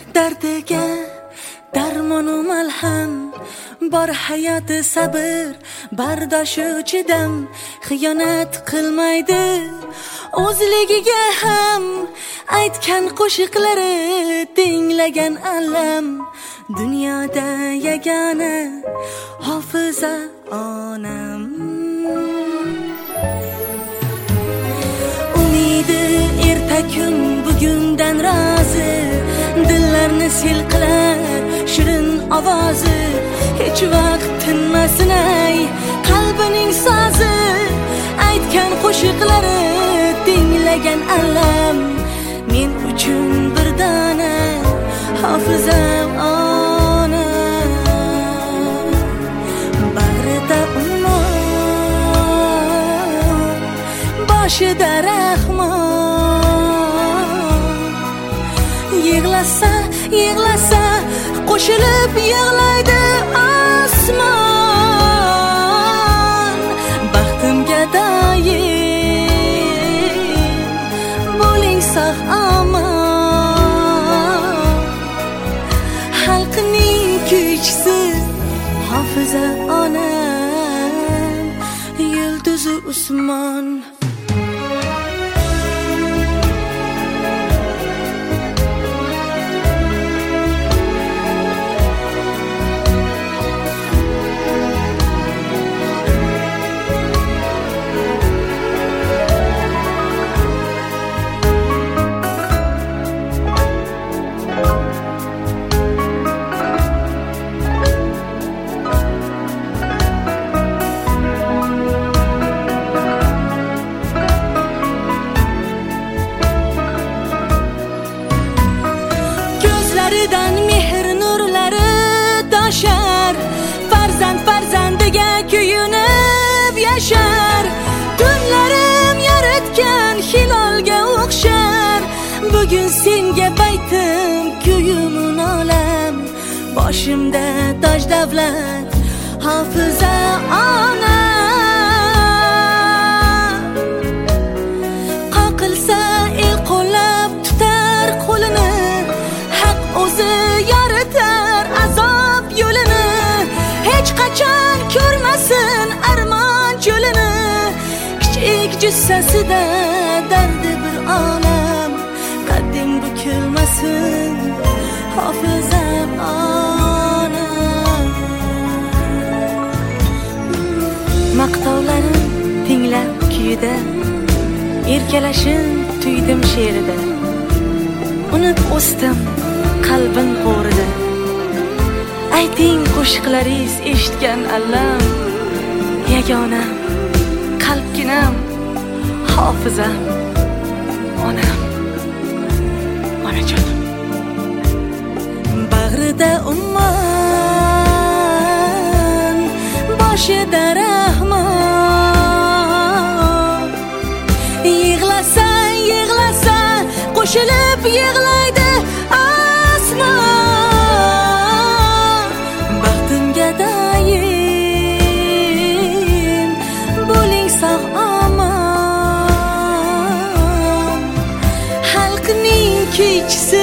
dardiga darmonu malham bor hayoti sabr bardoshu chidam xiyonat qilmaydi o'zligiga ham aytgan qo'shiqlari tinglagan alam dunyoda yagona hofiza onam umidi erta kun bugundan rozi dillarni sil qilar shirin ovozi hech vaqt tinmasin ay qalbining sozi aytgan qo'shiqlari tinglagan alam men uchun bir dona hofiza ona bag'rida ummon boshida rahmon yig'lasa yig'lasa qo'shilib yig'laydi osmon baxtimga doim bo'ling sog' omon xalqning kuychisi hofiza onam yulduzi Usmon mehr nurlari toshar farzand farzandiga kuyunib yashar tunlarim yaratgan hilolga o'xshar bugun senga baytim kuyumun olam boshimda toj davlat hofiza ona qoqilsa el qo'llab tutar qo'lini o'zi yoritar azob yo'lini hech qachon ko'rmasin armon cho'lini kichik jussasida dardi bir olam qadding bukilmasin hofiza ona maqtovlarim tinglab kuyida erkalashin tuydim she'rida unib o'sdim qalbim qo'rida ayting qo'shiqlaringiz eshitgan allam yagonam qalbginam hofizam onam onajonim bag'rida ummon boshida rahmon yig'lasa yig'lasa qo'shilib yig'laydi baxtimga doim bo'ling sog' omon xalqning kuychisi